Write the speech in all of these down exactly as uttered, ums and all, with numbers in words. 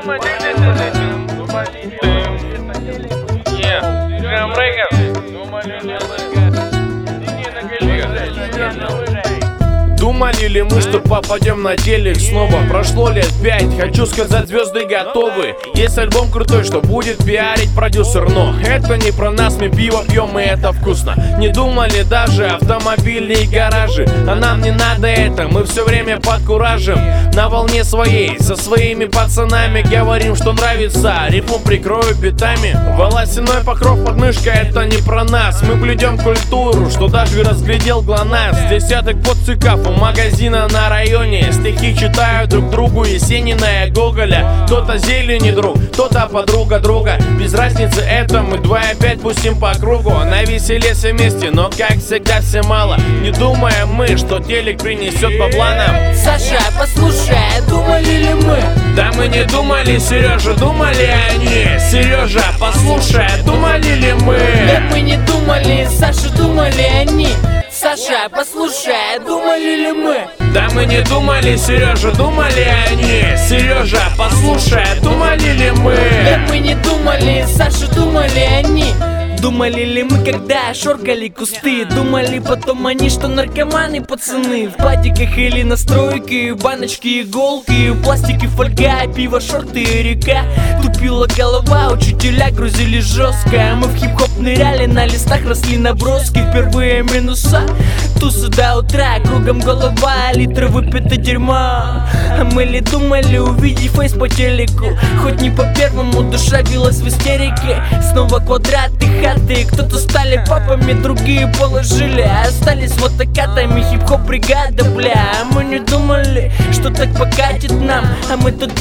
Думали ли мы, что попадем на телек снова? Прошло лет пять, хочу сказать, звезды готовы. Есть альбом крутой, что будет пиарить продюсер, но это не про нас, мы пиво пьем и это вкусно. Не думали даже автомобильные гаражи, а нам не надо это, мы все время под куражем. На волне своей, со своими пацанами говорим, что нравится, рифму прикрою битами. Волосяной покров под мышкой, это не про нас, мы блюдем культуру, что даже разглядел ГЛОНАСС. Десяток подциков у магазина на районе, стихи читают друг другу Есенина и Гоголя. Кто-то зелени друг, кто-то подруга друга, без разницы это, мы два и пять пустим по кругу. На веселе все вместе, но как всегда все мало. Не думаем мы, что телек принесет бабла нам. Саша, послушай, думали ли мы? Да мы не думали, Сережа, думали они. Сережа, послушай, думали ли мы? Да мы не думали, Саша, думали они. Саша, послушай, думали ли мы? Да мы не думали, Сережа, думали они. Сережа, послушай, думали ли мы? Да мы не думали, Саша, думали они. Думали ли мы, когда шоркали кусты? Думали потом они, что наркоманы пацаны? В падиках или на стройке, баночки, иголки, пластики, фольга, пиво, шорты и река. Тупила голова, учителя грузили жестко. Мы в хип-хоп ныряли, на листах росли наброски. Впервые минуса, тусы до утра, кругом голова, литры выпито дерьма. А мы ли думали увидеть фейс по телеку? Хоть не по первому, душа билась в истерике. Снова квадраты, хаты, кто-то стали папами, другие положили, а остались мотокатами, хип-хоп бригада, бля. А мы не думали, что так покатит нам, а мы тут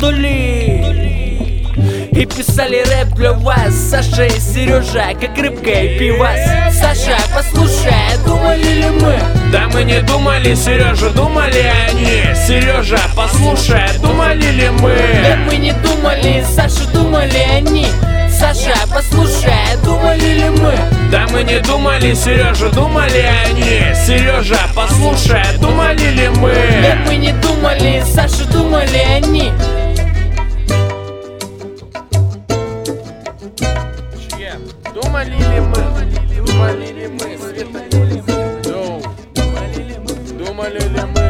дули и писали рэп для вас. Саша и Сережа, как рыбка и пивас. Саша, послушай, думали ли мы? Да мы не думали, Сережа, думали они. Сережа, послушай, думали ли мы? Да мы не думали, Саша, думали они. Саша, послушай, думали ли мы? Да мы не думали, Сережа, думали они. Сережа, послушай, думали ли мы? Да мы не думали, Саша, думали они. Думали ли мы? Думали ли мы? Света, думали ли мы?